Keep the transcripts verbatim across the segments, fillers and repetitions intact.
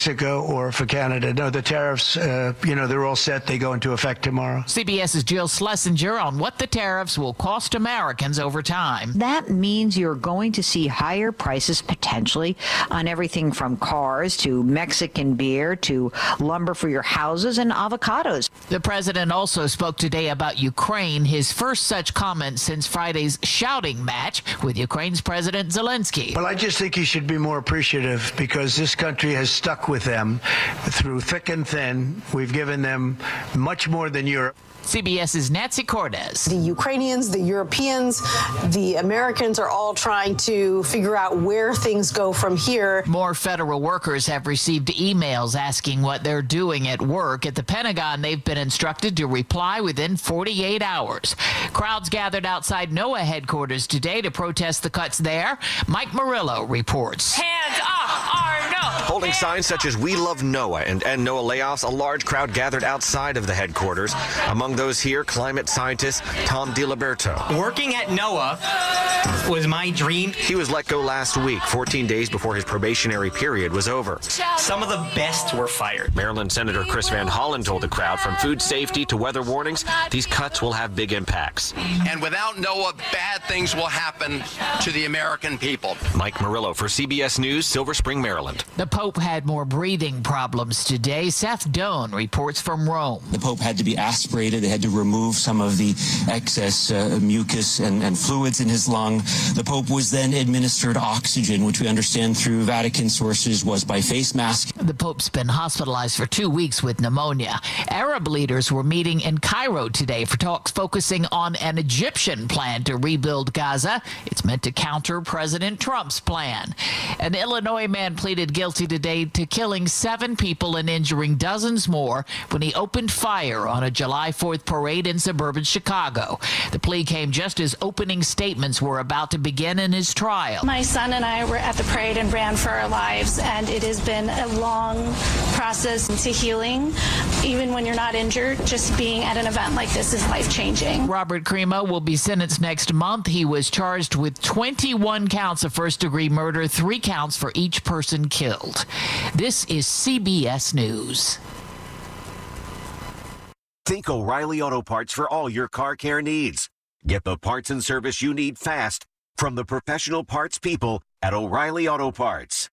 Mexico or for Canada. No, the tariffs, uh, you know, they're all set. They go into effect tomorrow. CBS's Jill Schlesinger on what the tariffs will cost Americans over time. That means you're going to see higher prices potentially on everything from cars to Mexican beer to lumber for your houses and avocados. The president also spoke today about Ukraine, his first such comment since Friday's shouting match with Ukraine's President Zelensky. Well, I just think he should be more appreciative because this country has stuck with them through thick and thin. We've given them much more than Europe. CBS's Nancy Cordes. The Ukrainians, the Europeans, the Americans are all trying to figure out where things go from here. More federal workers have received emails asking what they're doing at work. At the Pentagon, they've been instructed to reply within forty-eight hours. Crowds gathered outside NOAA headquarters today to protest the cuts there. Mike Murillo reports. Hands up, or no. Holding Hands signs such as "We love NOAA" and "End NOAA layoffs," a large crowd gathered outside of the headquarters. Among those here, climate scientist Tom DiLiberto. Working at NOAA was my dream. He was let go last week, fourteen days before his probationary period was over. Some of the best were fired. Maryland Senator Chris Van Hollen told the crowd, from food safety to weather warnings, these cuts will have big impacts. And without NOAA, bad things will happen to the American people. Mike Murillo for C B S News, Silver Spring, Maryland. The Pope had more breathing problems today. Seth Doan reports from Rome. The Pope had to be aspirated. They had to remove some of the excess uh, mucus and, and fluids in his lung. The Pope was then administered oxygen, which we understand through Vatican sources was by face mask. The Pope's been hospitalized for two weeks with pneumonia. Arab leaders were meeting in Cairo today for talks focusing on an Egyptian plan to rebuild Gaza. It's meant to counter President Trump's plan. An Illinois man pleaded guilty today to killing seven people and injuring dozens more when he opened fire on a July fourth parade in suburban Chicago. The plea came just as opening statements were about to begin in his trial. My son and I were at the parade and ran for our lives, and it has been a long process to healing. Even when you're not injured, just being at an event like this is life-changing. Robert Crimo will be sentenced next month. He was charged with twenty-one counts of first-degree murder, three counts for each person killed. This is C B S News. Think O'Reilly Auto Parts for all your car care needs. Get the parts and service you need fast from the professional parts people at O'Reilly Auto Parts.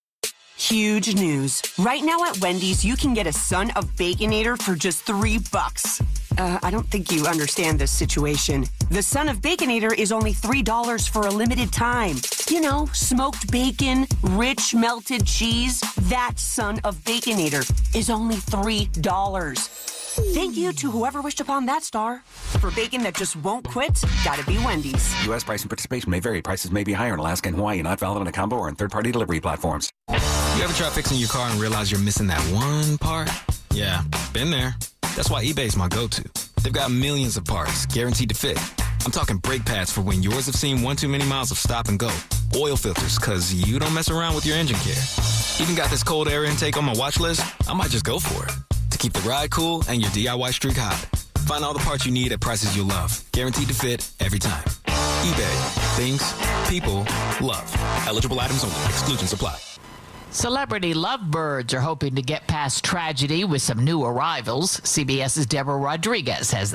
Huge news. Right now at Wendy's, you can get a Son of Baconator for just three bucks. Uh, I don't think you understand this situation. The Son of Baconator is only three dollars for a limited time. You know, smoked bacon, rich melted cheese. That Son of Baconator is only three dollars. Thank you to whoever wished upon that star. For bacon that just won't quit, gotta be Wendy's. U S price and participation may vary. Prices may be higher in Alaska and Hawaii, not valid on a combo or on third-party delivery platforms. You ever try fixing your car and realize you're missing that one part? Yeah, been there. That's why eBay's my go-to. They've got millions of parts, guaranteed to fit. I'm talking brake pads for when yours have seen one too many miles of stop and go. Oil filters, because you don't mess around with your engine care. Even got this cold air intake on my watch list. I might just go for it. To keep the ride cool and your D I Y streak hot. Find all the parts you need at prices you'll love. Guaranteed to fit every time. eBay. Things people love. Eligible items only. Exclusions apply. Celebrity lovebirds are hoping to get past tragedy with some new arrivals. CBS's Deborah Rodriguez has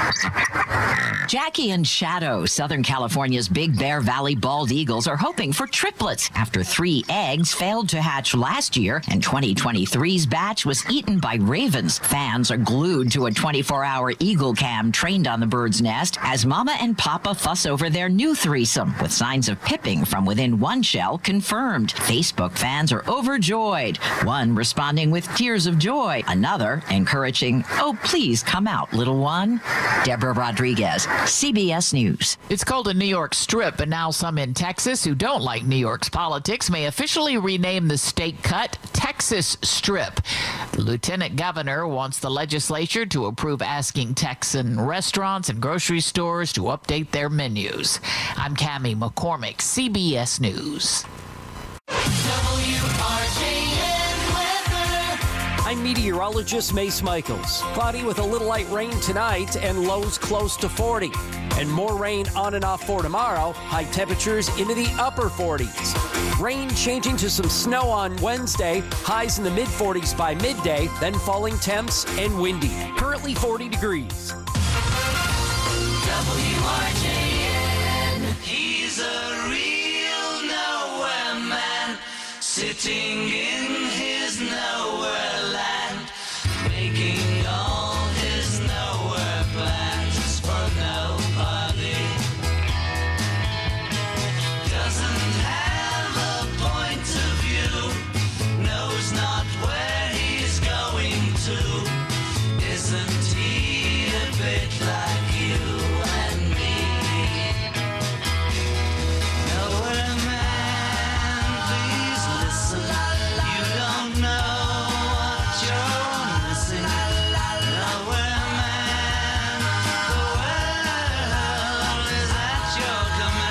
that. Jackie and Shadow, Southern California's Big Bear Valley bald eagles, are hoping for triplets after three eggs failed to hatch last year, and twenty twenty-three's batch was eaten by ravens. Fans are glued to a twenty-four hour eagle cam trained on the bird's nest as Mama and Papa fuss over their new threesome, with signs of pipping from within one shell confirmed. Facebook fans are overjoyed, one responding with tears of joy, another encouraging, "Oh, please come out, little one." Deborah Rodriguez, C B S News. It's called a New York Strip, but now some in Texas who don't like New York's politics may officially rename the state cut Texas Strip. The lieutenant governor wants the legislature to approve asking Texan restaurants and grocery stores to update their menus. I'm Cammie McCormick, C B S News. I'm meteorologist Mace Michaels. Cloudy with a little light rain tonight and lows close to forty. And more rain on and off for tomorrow. High temperatures into the upper forties. Rain changing to some snow on Wednesday. Highs in the mid forties by midday. Then falling temps and windy. Currently forty degrees. W R J N. He's a real nowhere man, sitting in his nowhere land, making all his nowhere plans for nobody. Doesn't have a point of view, knows not where he's going to. Isn't he a bit like you and me? Nowhere man, please listen. You don't know what you're missing. Nowhere man, the world is at your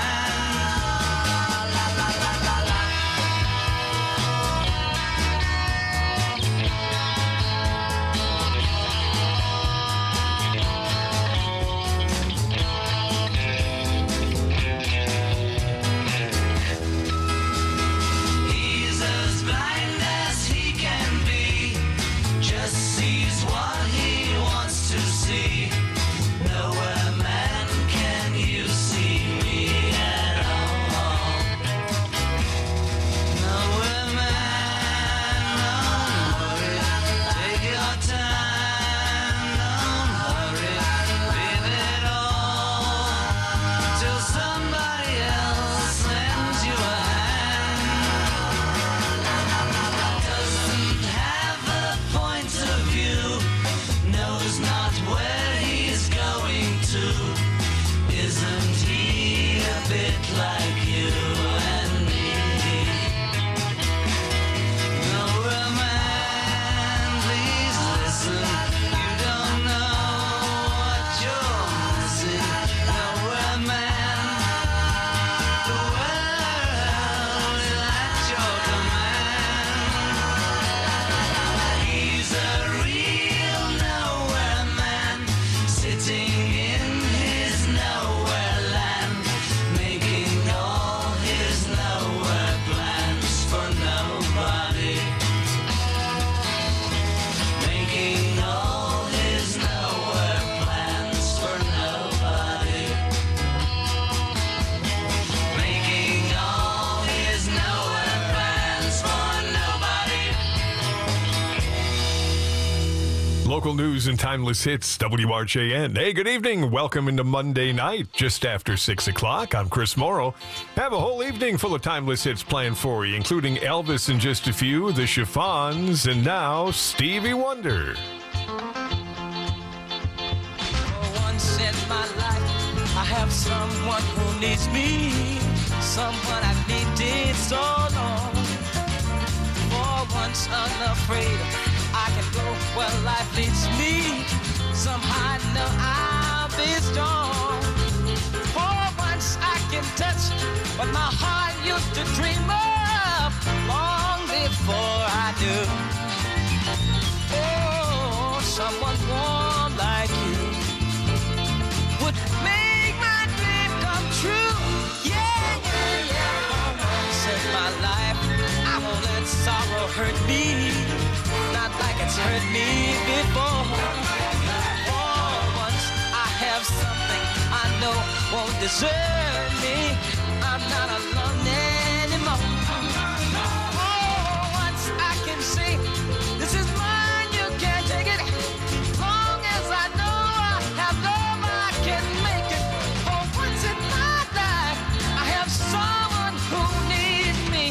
He's as blind as he can be, just sees what he wants to see. Nowhere man, can you see me at all? Nowhere man, don't worry, take your time, don't hurry, leave it all till somebody else lends you a Doesn't have a point of view, knows not where he's going to. Isn't he a bit like you and me? Nowhere man, please listen. You don't know what you're missing. Nowhere man, the world is at your command. He's a real nowhere man, sitting in his nowhere land, making all his nowhere plans for nobody. Making all his nowhere plans for nobody. Making all his nowhere plans for nobody. Local news and timeless hits, W R J N. Hey, good evening. Welcome into Monday night, just after six o'clock. I'm Chris Morrow. Have a whole evening full of timeless hits planned for you, including Elvis in just a few, the Chiffons, and now Stevie Wonder. For once in my life, I have someone who needs me, someone I needed so long. For once unafraid, I can go where life leads me. Somehow I know I'll be strong. For once I can touch what my heart used to dream of long before I knew. Oh, someone warm like you would make my dream come true. Yeah, yeah, yeah. For once in my life, I won't let sorrow hurt me, not like it's hurt me before. For once I have something I know won't desert me. I'm not alone anymore. For once I can say, this is mine, you can't take it. Long as I know I have love, I can make it. For once in my life, I have someone who needs me.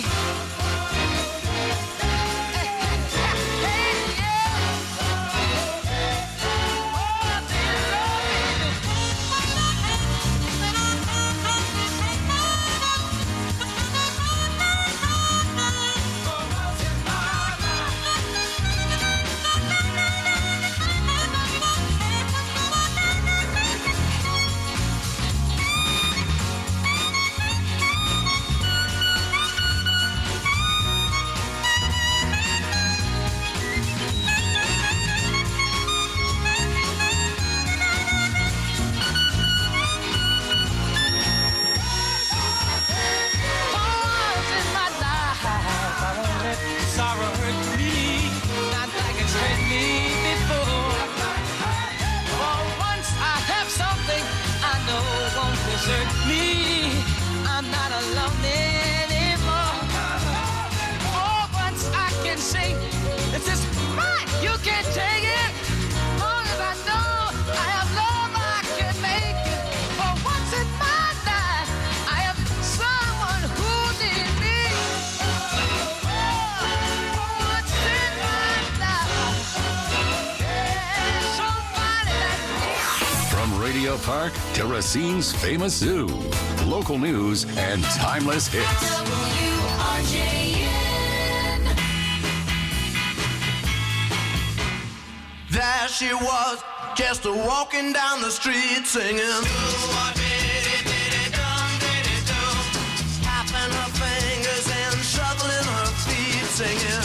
Auto Park to Racine's famous zoo. Local news and timeless hits. W R J N. There she was, just a walking down the street singing. Tapping her fingers and shuffling her feet singing.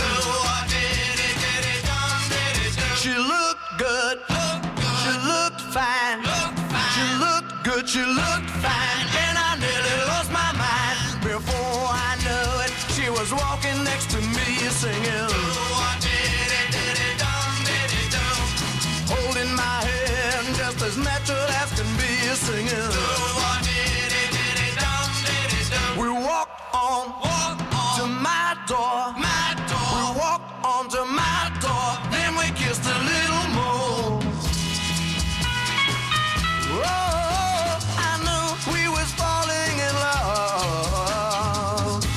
She looked good, she looked fine, she looked good, she looked fine, and I nearly lost my mind. Before I knew it, she was walking next to me singing. Holding my hand just as natural as can be singing. We walked on to my door. We walked on to my door. Then we kissed a little more. Oh, I knew we was falling in love.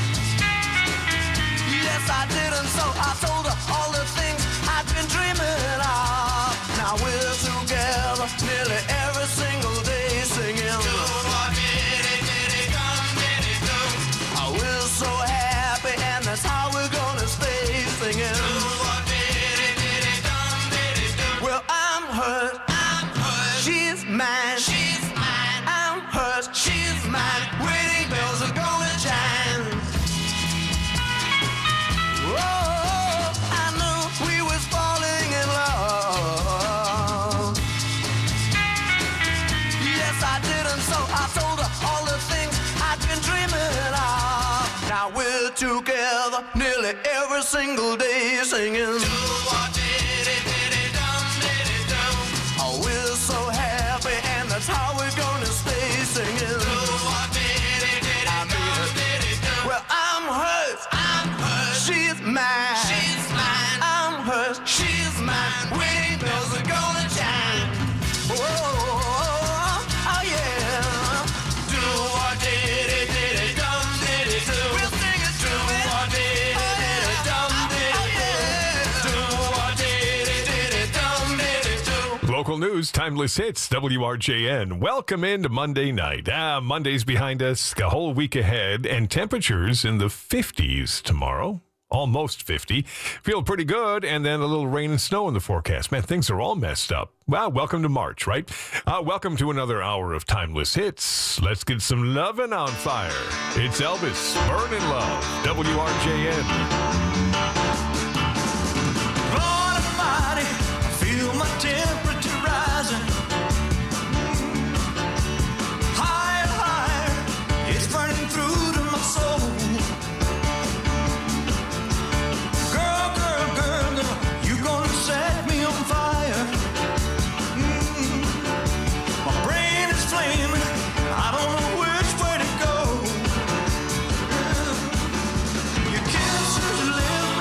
Yes, I did, and so I told her all the things I'd been dreaming of. Now we're together nearly every single day singing. Oh, we're so happy, and that's how we're gonna stay singing. Well, I'm hers, I'm hers. She's mine, she's mine. I'm hers, she's mine. Wedding bells are gonna chime. Oh, I knew we was falling in love. Yes, I did, and so I told her all the things I'd been dreaming of. Now we're together nearly every single day singing. Oh, we're so happy, and that's how we're gonna stay singing. I mean it. Well, I'm hers, I'm hers. She's mine, she's mine. I'm hers, she's mine. Wedding bells are gonna chime. Oh, oh yeah. Do what did it, did it, dum did it do. We'll sing it to it. Do what did it, did it, dum did it do. Do what did it, did it, dum did it do. Local news, timeless hits, W R J N. Welcome into Monday night. Ah, Monday's behind us, a whole week ahead, and temperatures in the fifties tomorrow. Almost fifty. Feel pretty good, and then a little rain and snow in the forecast. Man, things are all messed up. Wow, welcome to March, right? Uh, welcome to another hour of timeless hits. Let's get some lovin' on fire. It's Elvis, Burnin' Love, W R J N. Lord Almighty, I feel my temperature rising. Higher, higher, it's burning through to my soul. Girl, girl, girl, girl, you gonna set me on fire. Mm. My brain is flaming, I don't know which way to go. Your kisses live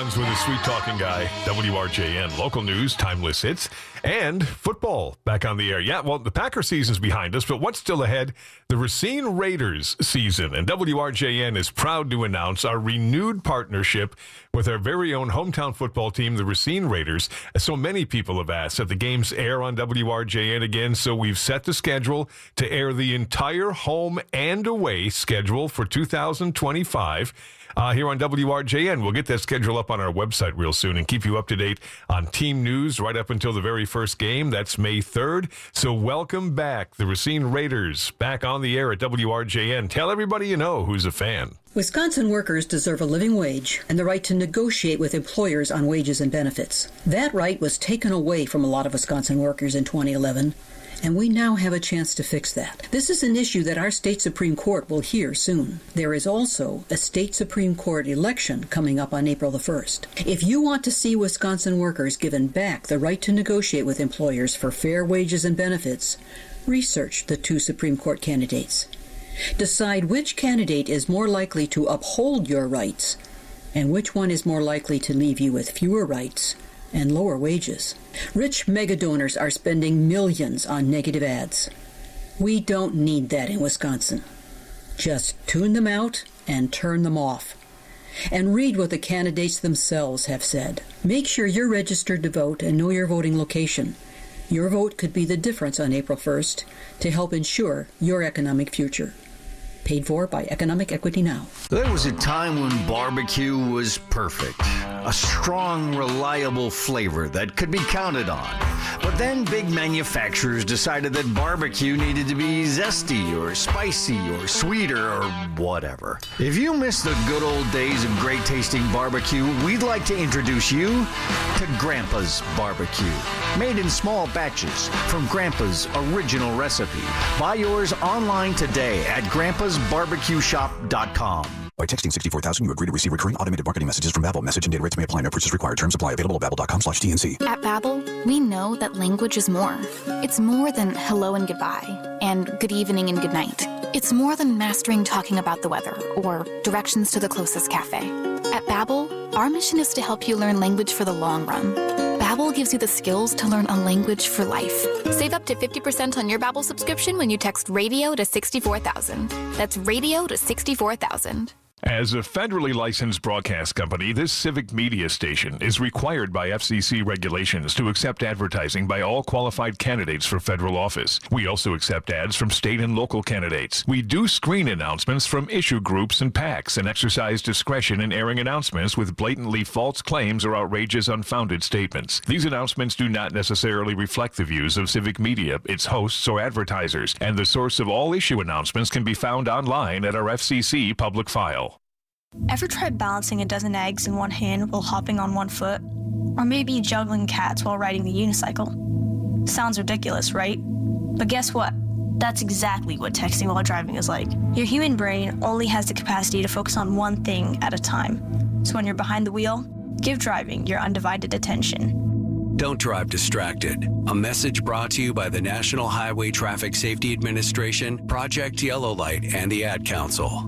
sounds with a sweet-talking guy, W R J N. Local news, timeless hits, and football back on the air. Yeah, well, the Packer season's behind us, but what's still ahead? The Racine Raiders season. And W R J N is proud to announce our renewed partnership with our very own hometown football team, the Racine Raiders. So many people have asked that the games air on W R J N again, so we've set the schedule to air the entire home and away schedule for two thousand twenty-five. Uh, here on W R J N. We'll get that schedule up on our website real soon and keep you up to date on team news right up until the very first game. That's May third. So welcome back, the Racine Raiders, back on the air at W R J N. Tell everybody you know who's a fan. Wisconsin workers deserve a living wage and the right to negotiate with employers on wages and benefits. That right was taken away from a lot of Wisconsin workers in twenty eleven. And we now have a chance to fix that. This is an issue that our state Supreme Court will hear soon. There is also a state Supreme Court election coming up on April the first. If you want to see Wisconsin workers given back the right to negotiate with employers for fair wages and benefits, research the two Supreme Court candidates. Decide which candidate is more likely to uphold your rights and which one is more likely to leave you with fewer rights and lower wages. Rich megadonors are spending millions on negative ads. We don't need that in Wisconsin. Just tune them out and turn them off. And read what the candidates themselves have said. Make sure you're registered to vote and know your voting location. Your vote could be the difference on April first to help ensure your economic future. Paid for by Economic Equity Now. There was a time when barbecue was perfect. A strong, reliable flavor that could be counted on. But then big manufacturers decided that barbecue needed to be zesty or spicy or sweeter or whatever. If you miss the good old days of great tasting barbecue, we'd like to introduce you to Grandpa's Barbecue. Made in small batches from Grandpa's original recipe. Buy yours online today at grandpas barbecue shop dot com. By texting sixty-four thousand, you agree to receive recurring automated marketing messages from Babbel. Message and data rates may apply. No purchase required. Terms apply. Available at babbel dot com slash T N C. At Babbel, we know that language is more. It's more than hello and goodbye, and good evening and good night. It's more than mastering talking about the weather or directions to the closest cafe. At Babbel, our mission is to help you learn language for the long run. Babbel gives you the skills to learn a language for life. Save up to fifty percent on your Babbel subscription when you text radio to sixty-four thousand. That's radio to sixty-four thousand. As a federally licensed broadcast company, this civic media station is required by F C C regulations to accept advertising by all qualified candidates for federal office. We also accept ads from state and local candidates. We do screen announcements from issue groups and PACs and exercise discretion in airing announcements with blatantly false claims or outrageous, unfounded statements. These announcements do not necessarily reflect the views of civic media, its hosts, or advertisers, and the source of all issue announcements can be found online at our F C C public file. Ever tried balancing a dozen eggs in one hand while hopping on one foot? Or maybe juggling cats while riding the unicycle? Sounds ridiculous, right? But guess what? That's exactly what texting while driving is like. Your human brain only has the capacity to focus on one thing at a time. So when you're behind the wheel, give driving your undivided attention. Don't drive distracted. A message brought to you by the National Highway Traffic Safety Administration, Project Yellow Light, and the Ad Council.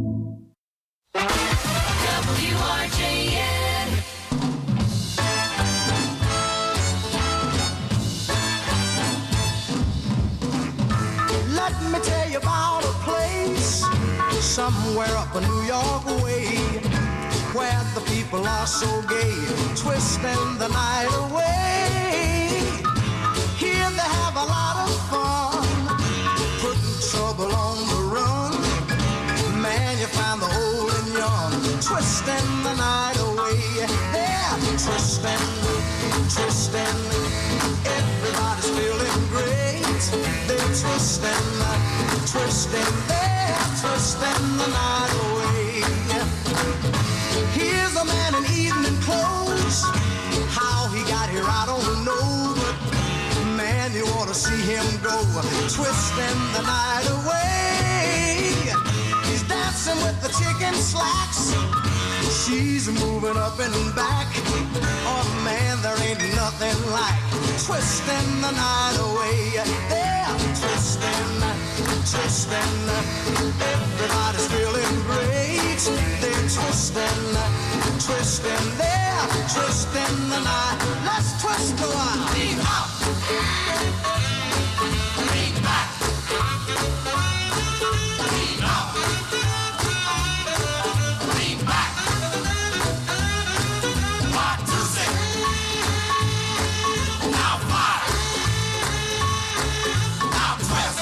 W R J N. Let me tell you about a place somewhere up a New York way where the people are so gay, twisting the night away. Here they have a lot of fun, putting trouble on the run. Man, you find the old and young, twisting the night away. Yeah, twisting, twisting. Everybody's feeling great. They're twisting, twisting. They're twisting the night away. Here's a man in evening clothes. How he got here, I don't know. But man, you ought to see him go, twisting the night away. Dancing with the chicken slacks. She's moving up and back. Oh man, there ain't nothing like twisting the night away. They're twisting, twisting. Everybody's feeling great. They're twisting, twisting there, twisting the night. Let's twist a while. Lean out. Lean back. Lean out. Lean back. One, two, six. Now five. Now twist.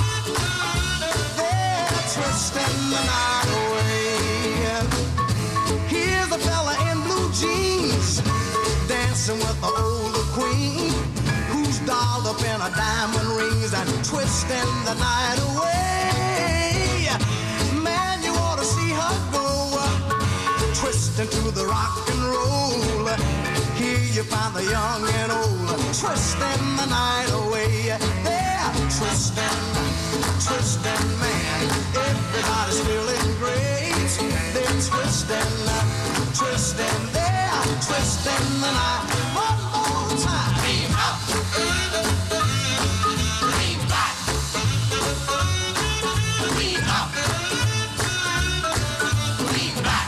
There, twisting the night away. Here's a fella in blue jeans dancing with the older queen, who's dolled up in her diamond rings and twisting the night away. Man, you ought to see her go, twisting to the rock and roll. Here you find the young and old, twisting the night away. They're twisting, twisting, man. Everybody's feeling great. They're twisting, twisting, they're twisting the night. One more time. Lean up. Lean back. Lean up. Lean back.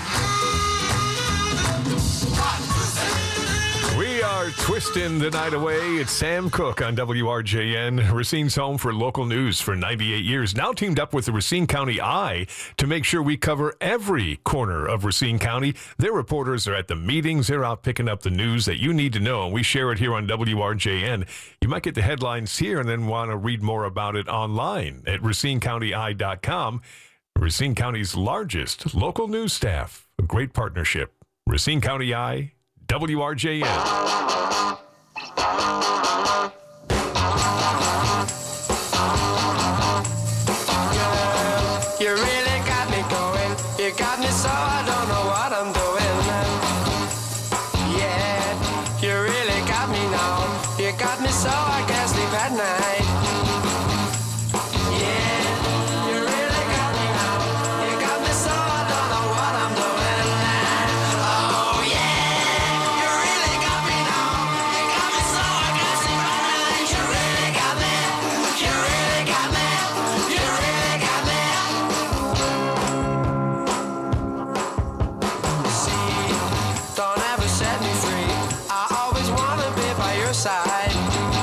One, two, three. We are twisting the night away. It's Sam Cooke on W R J N, Racine's home for local news for ninety-eight years. Now teamed up with the Racine County Eye to make sure we cover every corner of Racine County. Their reporters are at the meetings. They're out picking up the news that you need to know, and we share it here on W R J N. You might get the headlines here and then want to read more about it online at racine county eye dot com. Racine County's largest local news staff. A great partnership. Racine County Eye, W R J N. You really got me going. You got me so I don't know what I'm doing. Yeah, you really got me now. You got me so I can't sleep at night. Yeah, you really got me now. You got me so I don't know what I'm doing. Oh yeah, you really got me now. You got me so I can't sleep at night. You really got me. You really got me. You really got me. Don't ever set me free. I always wanna be by your side.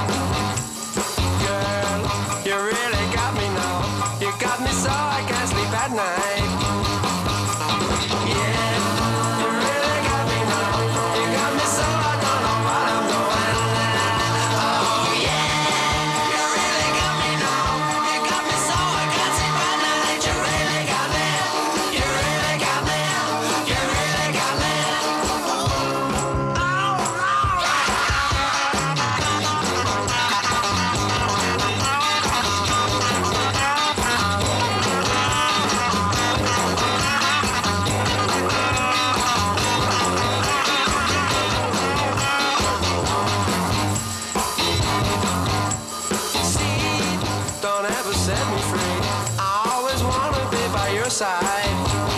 Girl, you really got me now. You got me so I can't sleep at night. Yeah, you really got me now. You got me so I don't know what I'm doing. Oh yeah, you really got me now. You got me so I can't sleep at night. You really got me. You really got me. You really got me. Don't ever set me free. I always wanna be by your side.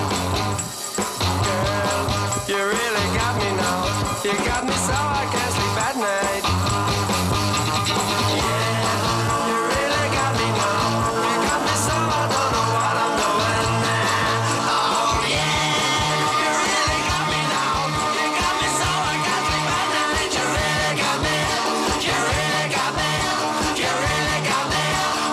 Girl, you really got me now. You got me so I can't sleep at night. Yeah, you really got me now. You got me so I don't know what I'm doing. Oh yeah, you really got me now. You got me so I can't sleep at night. You really got me. You really got me. You really got me.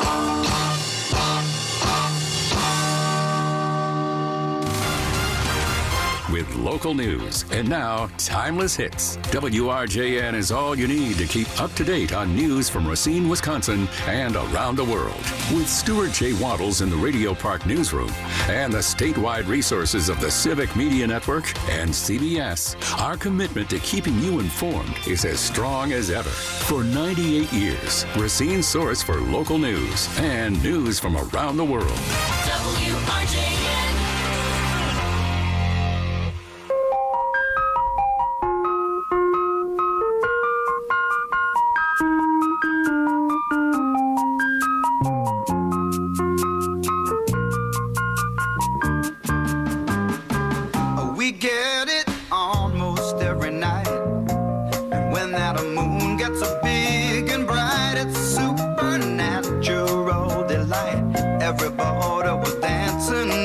With local news and now timeless hits. W R J N is all you need to keep up to date on news from Racine, Wisconsin and around the world. With Stuart J. Waddles in the Radio Park newsroom and the statewide resources of the Civic Media Network and C B S, our commitment to keeping you informed is as strong as ever. For ninety-eight years, Racine's source for local news and news from around the world. W R J N. We get it almost every night. And when that moon gets so big and bright, it's a supernatural delight. Everybody was dancing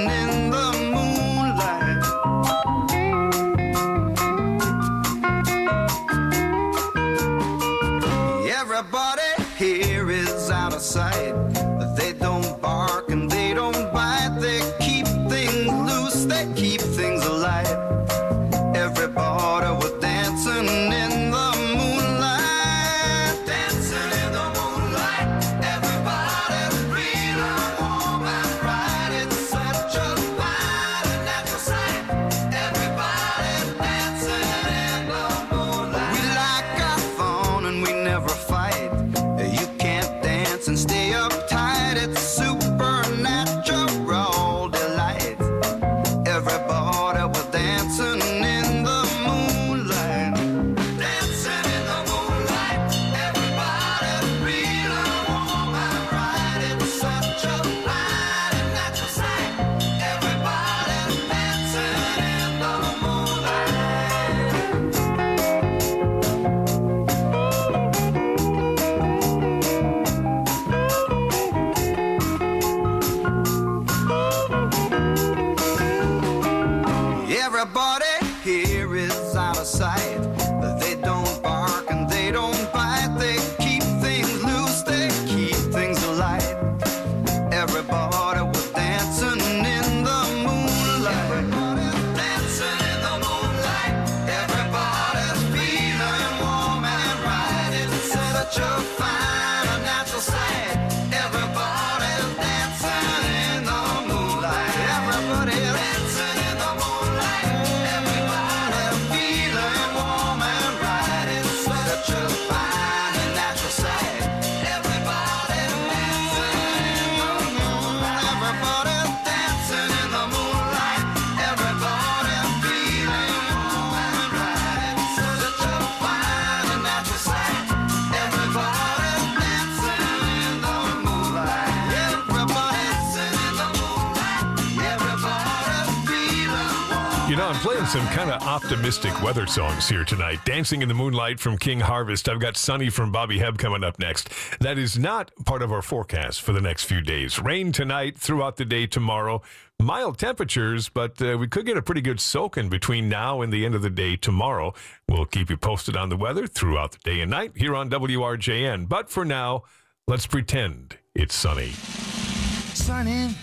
You know, I'm playing some kind of optimistic weather songs here tonight. Dancing in the Moonlight from King Harvest. I've got Sunny from Bobby Hebb coming up next. That is not part of our forecast for the next few days. Rain tonight, throughout the day tomorrow. Mild temperatures, but uh, we could get a pretty good soaking between now and the end of the day tomorrow. We'll keep you posted on the weather throughout the day and night here on W R J N. But for now, let's pretend it's sunny. Sunny.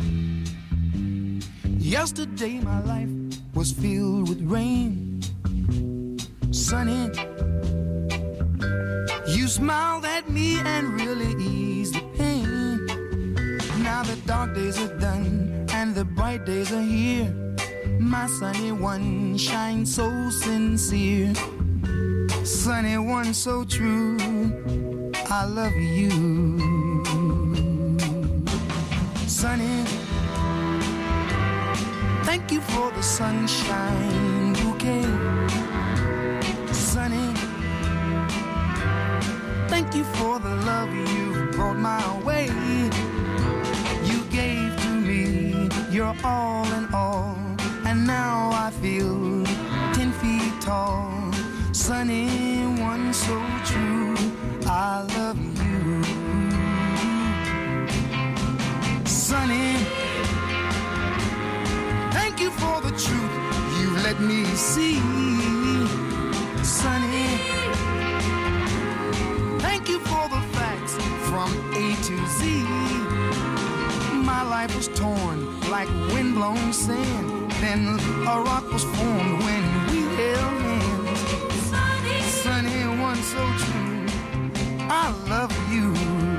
Yesterday my life was filled with rain. Sunny, you smiled at me and really eased the pain. Now the dark days are done and the bright days are here. My sunny one shines so sincere. Sunny one so true, I love you. Sunny, thank you for the sunshine bouquet. Sunny, thank you for the love you brought my way. You gave to me your all in all, and now I feel ten feet tall. Sunny one so true, I love you. Sunny, thank you for the truth you let me see. Sunny, thank you for the facts from A to Z. My life was torn like windblown sand. Then a rock was formed when we held hands. Sunny, Sunny one so true, I love you.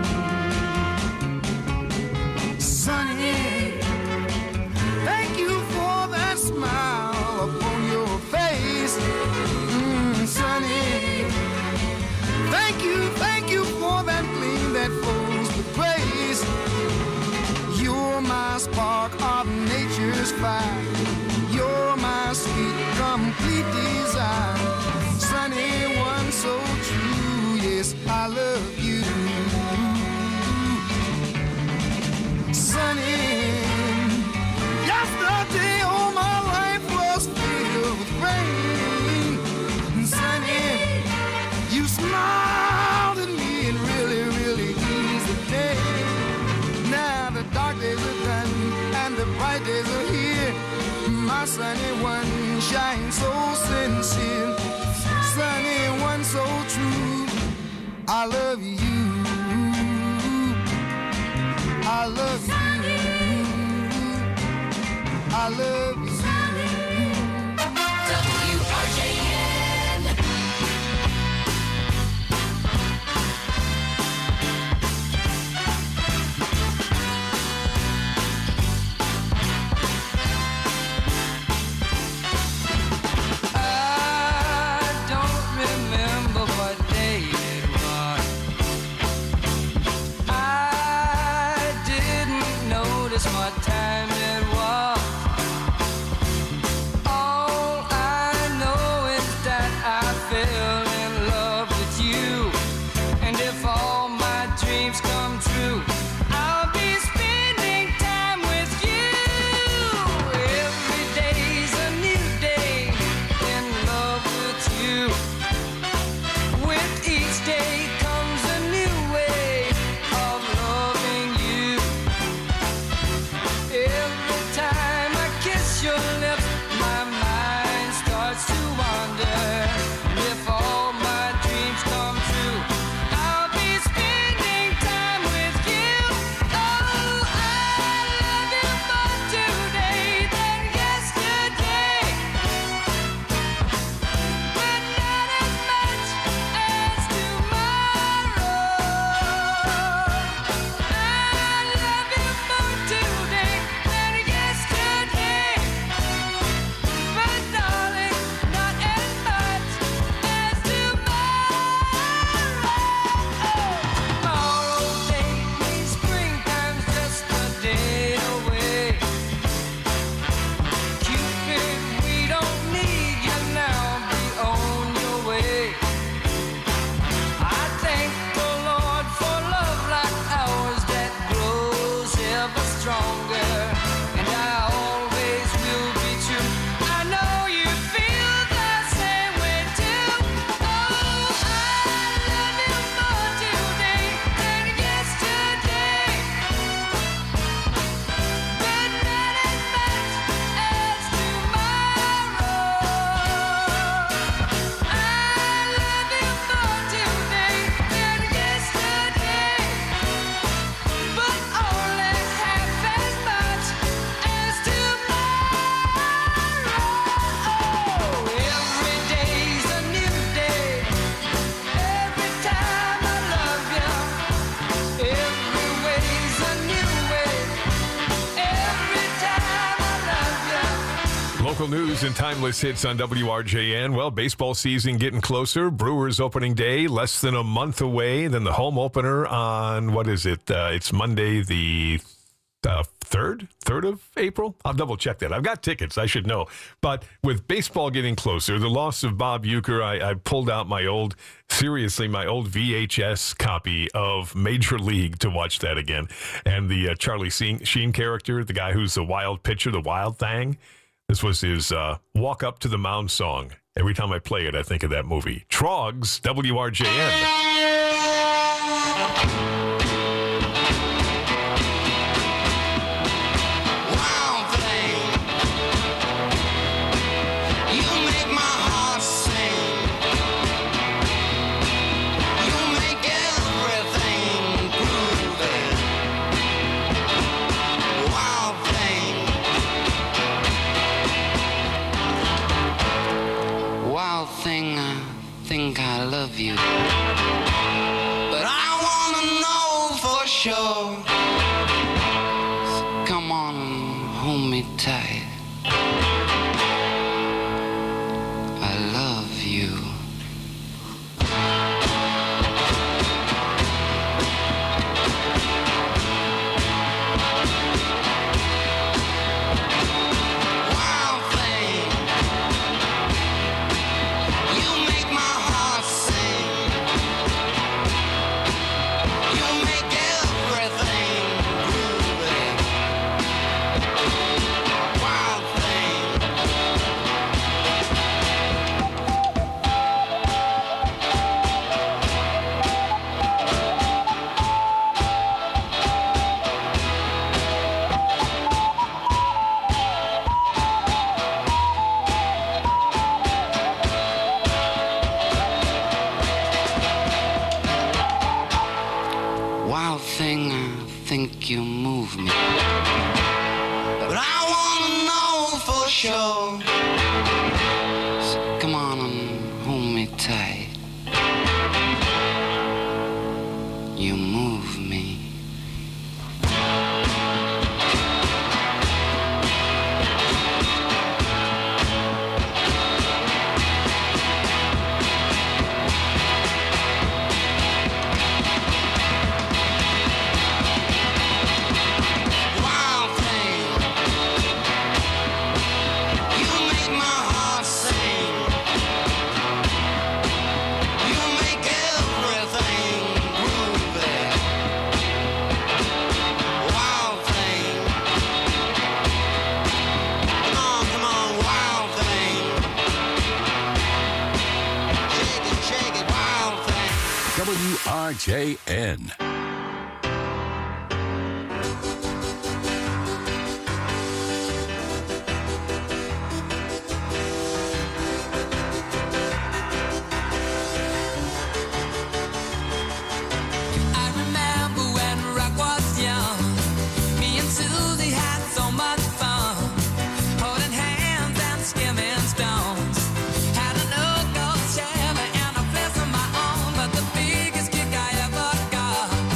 Sunny, thank you for that smile upon your face. Mm, Sunny, thank you, thank you for that gleam that flows with grace. You're my spark of nature's fire. You're my sweet, complete desire. Sunny one so true, yes, I love you. Sunny, yesterday all my life was filled with rain. Sunny, you smiled at me and really, really eased the day. Now the dark days are done and the bright days are here. My sunny one shines so sincere. Sunny one so true, I love you. I love you. I love you. W R J N. I don't remember what day it was. I didn't notice what time it was. All I know is that I fell in love with you. And if all my dreams come true, I'll be spending time with you. Every day's a new day in love with you. With each day comes a new way of loving you. Every Local news and timeless hits on W R J N. Well, baseball season getting closer. Brewers opening day less than a month away. Then the home opener on, what is it? Uh, it's Monday the uh, third? third of April? I'll double check that. I've got tickets. I should know. But with baseball getting closer, the loss of Bob Uecker, I, I pulled out my old, seriously, my old V H S copy of Major League to watch that again. And the uh, Charlie Sheen character, the guy who's the wild pitcher, the wild thing. This was his uh, Walk Up to the Mound song. Every time I play it, I think of that movie. Trogs, W R J N. I love you, but I wanna know for sure. So come on and hold me tight. I love you. Wild thing, you make my heart sing. You make everything groovy. Wild thing. Wild thing, I think you move me. But I wanna know for sure. So come on and hold me tight. You move me. Wild thing, you make my heart sing. You make everything groovy. Wild thing, come on, come on, wild thing. Shake it, shake it, wild thing. W R J N. I remember when rock was young. Me and Susie had so much fun, holding hands and skimming stones. Had an old gold Chevy and a place of my own, but the biggest kick I ever got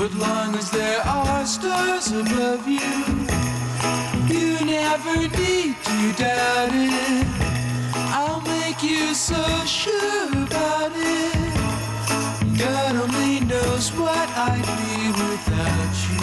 But long as there are stars above you, you never need to doubt it. I'll make you so sure about it. God only knows what I'd be without you.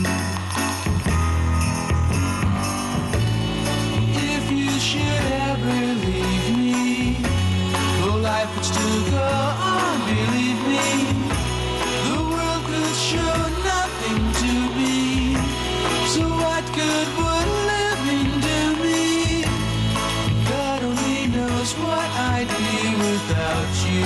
If you should ever leave me, though life would still go on, believe me, the world could show nothing to me. So what good would living do me? God only knows what I'd be without you.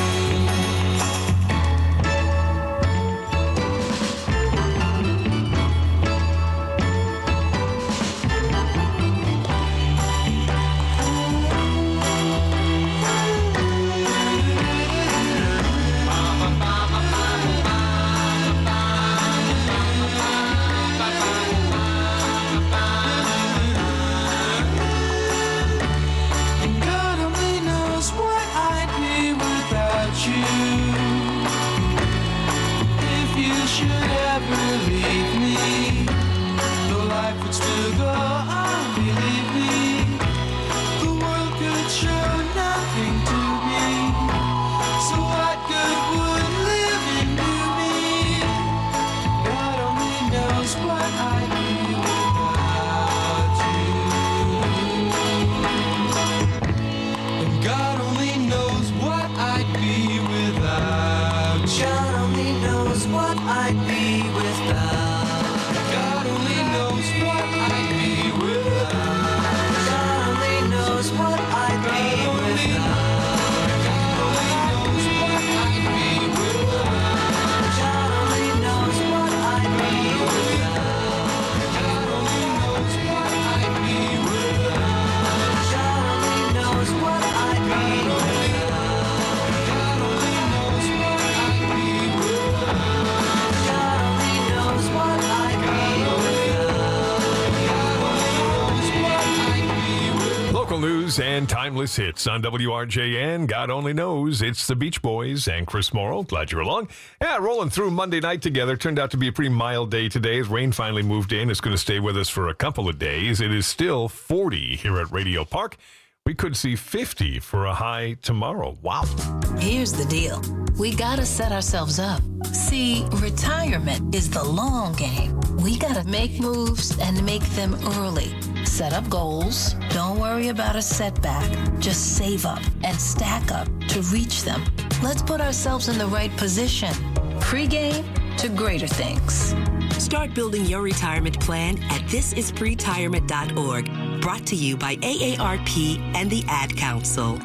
And timeless hits on W R J N. God only knows. It's the Beach Boys and Chris Morrow. Glad you're along. Yeah, rolling through Monday night together. Turned out to be a pretty mild day today as rain finally moved in. It's going to stay with us for a couple of days. It is still forty here at Radio Park. We could see fifty for a high tomorrow. Wow. Here's the deal. We gotta set ourselves up. See, retirement is the long game. We gotta make moves and make them early. Set up goals. Don't worry about a setback. Just save up and stack up to reach them. Let's put ourselves in the right position. Pre-game to greater things. Start building your retirement plan at this is pretirement dot org. Brought to you by A A R P and the Ad Council.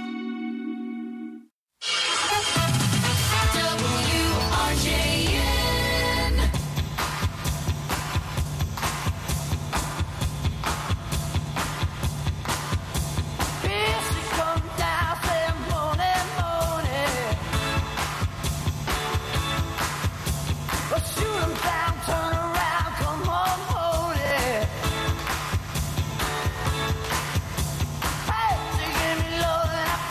Hey, she gave me love and I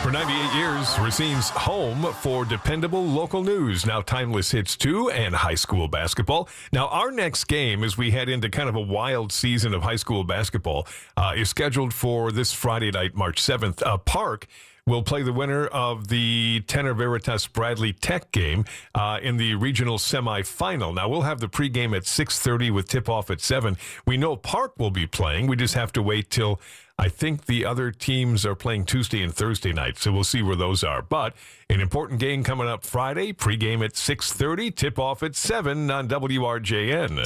For ninety-eight years, Racine's home for dependable local news. Now Timeless Hits two and high school basketball. Now our next game, as we head into kind of a wild season of high school basketball, uh, is scheduled for this Friday night, March seventh. Uh, Park will play the winner of the Tenor Veritas Bradley Tech game uh, in the regional semifinal. Now, we'll have the pregame at six thirty with tip-off at seven. We know Park will be playing. We just have to wait till, I think the other teams are playing Tuesday and Thursday night, so we'll see where those are. But an important game coming up Friday, pregame at six thirty, tip-off at seven on W R J N.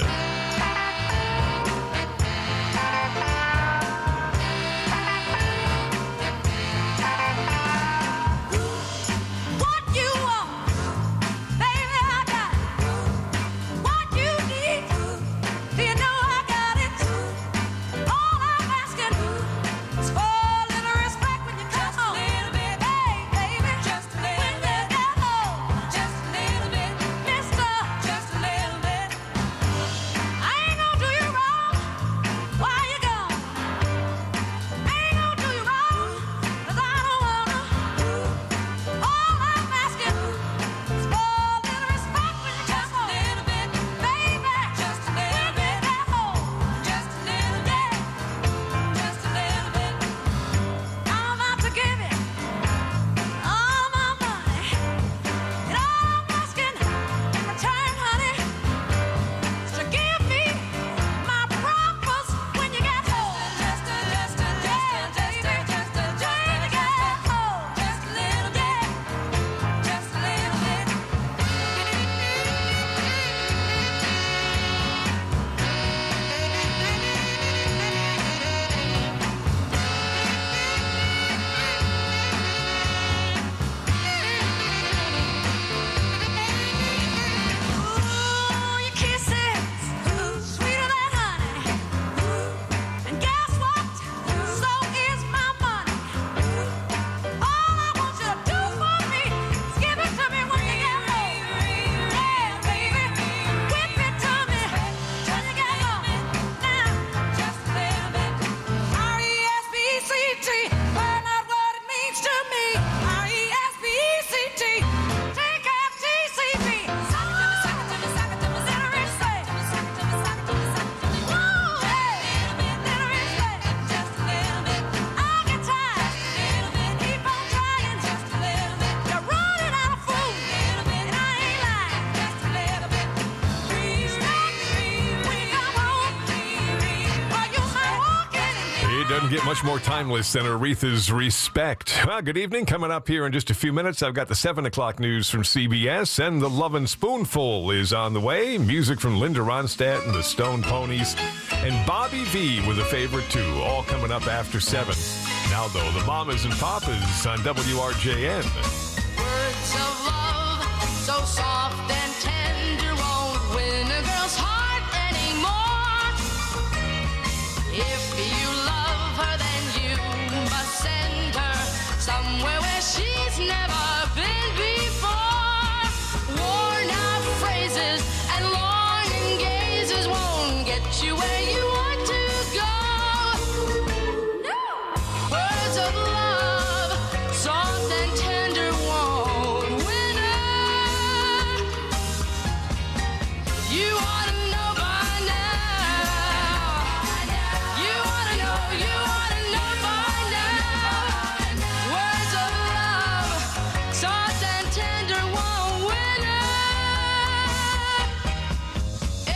Doesn't get much more timeless than Aretha's Respect. Well, good evening. Coming up here in just a few minutes, I've got the seven o'clock news from C B S, and the Lovin' Spoonful is on the way. Music from Linda Ronstadt and the Stone Ponies, and Bobby V with a favorite too, all coming up after seven. Now, though, the Mamas and Papas on W R J N. Words of love, so soft and tender, won't win a girl's heart anymore. If you love her, then you must send her somewhere where she's never been before. Worn out phrases and longing gazes won't get you where you want to go. Words of love, soft and tender, won't win her. You ought to know by now. You ought to know, you ought to know by now. Words of love, soft and tender, won't win her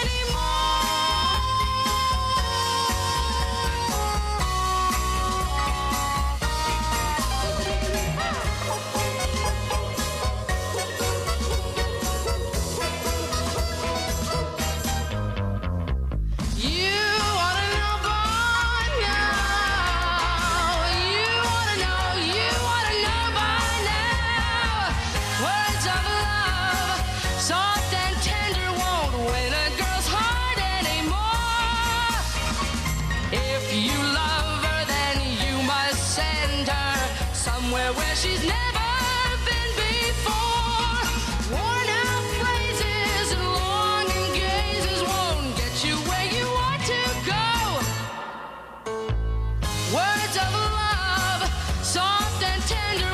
You ought to know by now. You ought to know, you ought to know by now. Words of love, soft and tender, won't win a girl's heart anymore. If you love her, then you must send her somewhere where she's never been before. Worn out phrases and longing gazes won't get you where you want to go. Words of love, soft and tender,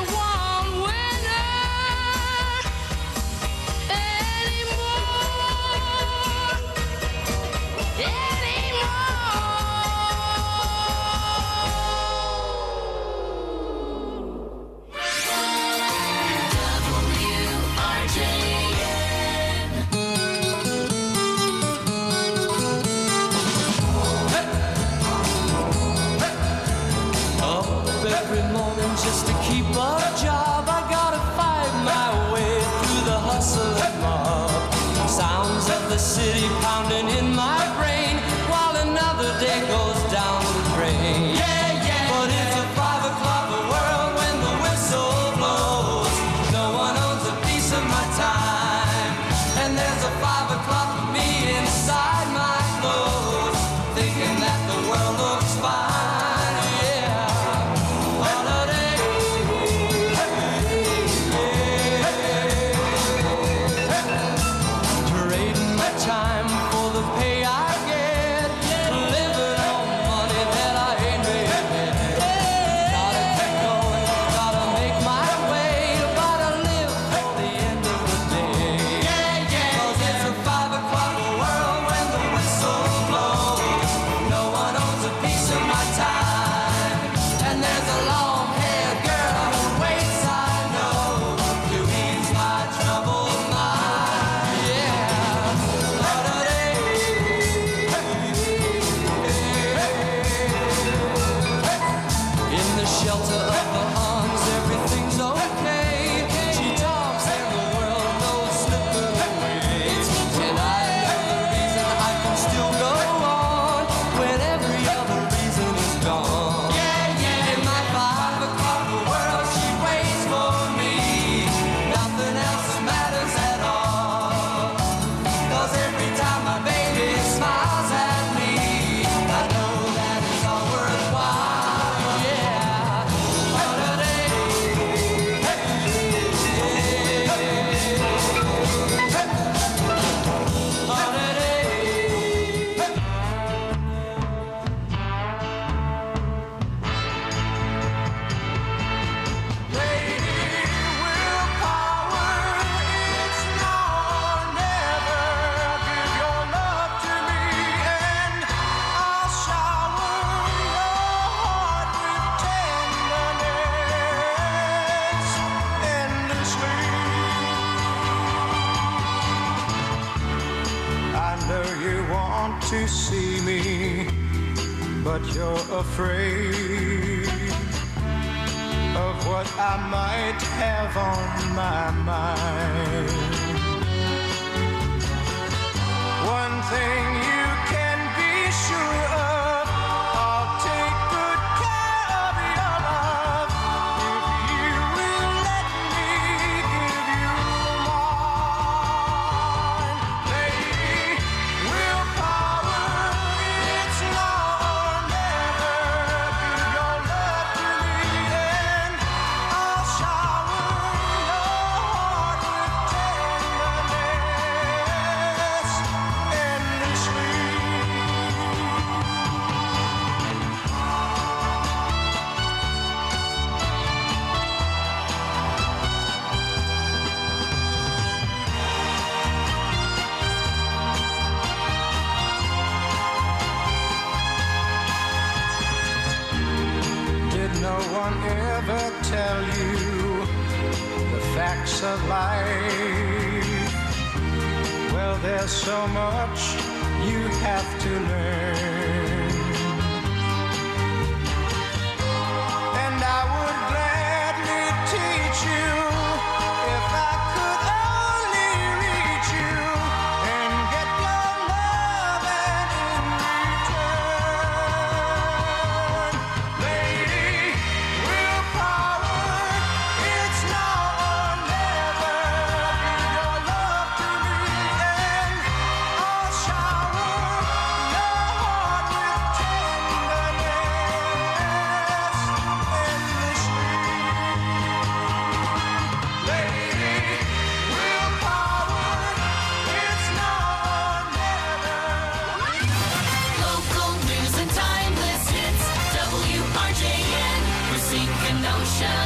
want to see me, but you're afraid of what I might have on my mind. One thing you can be sure of, I'll take good care of your love if you will let me give you mine. Lady, willpower, it's now or never. Give your love to me and I'll shower your heart with tenderness endlessly. Did no one ever tell you the facts of life? Well, there's so much you have to learn, and I would gladly teach you if I could only reach you and get your love and in return. Lady, willpower, it's now or never. Give your love to me and I'll shower your heart with tenderness endlessly. Lady, willpower, it's now or never. Local news and timeless hits. W R J N, Racine Kenosha.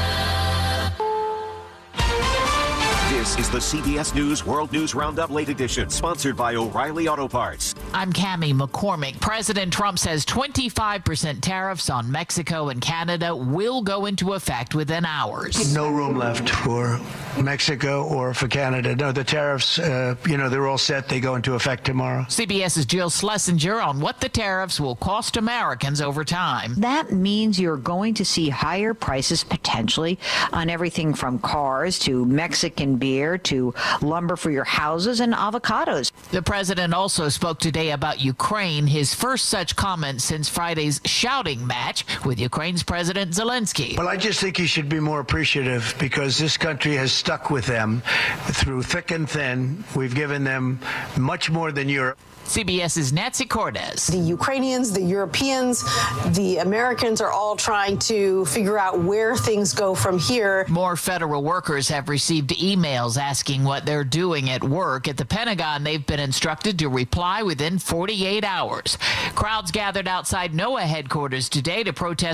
This is the C B S News World News Roundup Late Edition, sponsored by O'Reilly Auto Parts. I'm Cammie McCormick. President Trump says twenty-five percent tariffs on Mexico and Canada will go into effect within hours. No room left for Mexico or for Canada. No, the tariffs, uh, you know, they're all set. They go into effect tomorrow. CBS's Jill Schlesinger on what the tariffs will cost Americans over time. That means you're going to see higher prices potentially on everything from cars to Mexican beer to lumber for your houses and avocados. The president also spoke today about Ukraine, his first such comment since Friday's shouting match with Ukraine's President Zelensky. Well, I just think you should be more appreciative because this country has stuck with them through thick and thin. We've given them much more than Europe. CBS's Nancy Cordes. The Ukrainians, the Europeans, the Americans are all trying to figure out where things go from here. More federal workers have received emails asking what they're doing at work. At the Pentagon, they've been instructed to reply within forty-eight hours. Crowds gathered outside NOAA headquarters today to protest